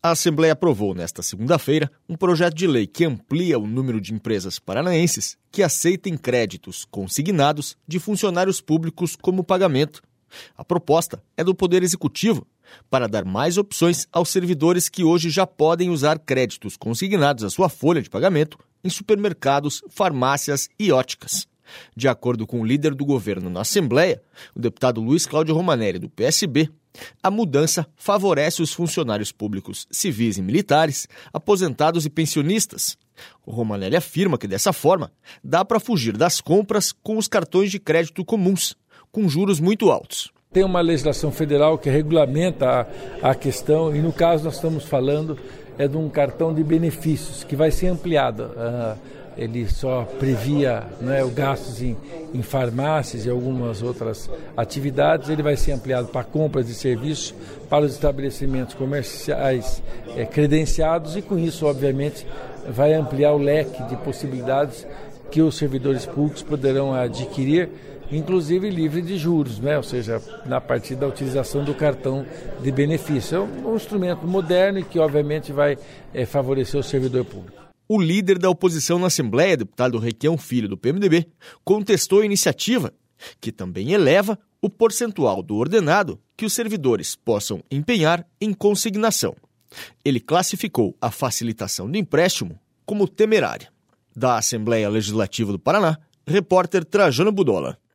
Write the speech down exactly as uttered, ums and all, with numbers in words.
A Assembleia aprovou nesta segunda-feira um projeto de lei que amplia o número de empresas paranaenses que aceitem créditos consignados de funcionários públicos como pagamento. A proposta é do Poder Executivo para dar mais opções aos servidores que hoje já podem usar créditos consignados à sua folha de pagamento em supermercados, farmácias e óticas. De acordo com o líder do governo na Assembleia, o deputado Luiz Cláudio Romanelli, do P S B, a mudança favorece os funcionários públicos civis e militares, aposentados e pensionistas. O Romanelli afirma que, dessa forma, dá para fugir das compras com os cartões de crédito comuns, com juros muito altos. Tem uma legislação federal que regulamenta a, a questão e, no caso, nós estamos falando é de um cartão de benefícios que vai ser ampliado. Uh, ele só previa, né, o gastos em, em farmácias e algumas outras atividades. Ele vai ser ampliado para compras de serviços para os estabelecimentos comerciais é, credenciados e, com isso, obviamente, vai ampliar o leque de possibilidades que os servidores públicos poderão adquirir, inclusive livre de juros, né? Ou seja, na partir da utilização do cartão de benefício. É um, um instrumento moderno e que, obviamente, vai é, favorecer o servidor público. O líder da oposição na Assembleia, deputado Requião Filho, do P M D B, contestou a iniciativa, que também eleva o percentual do ordenado que os servidores possam empenhar em consignação. Ele classificou a facilitação do empréstimo como temerária. Da Assembleia Legislativa do Paraná, repórter Trajano Budola.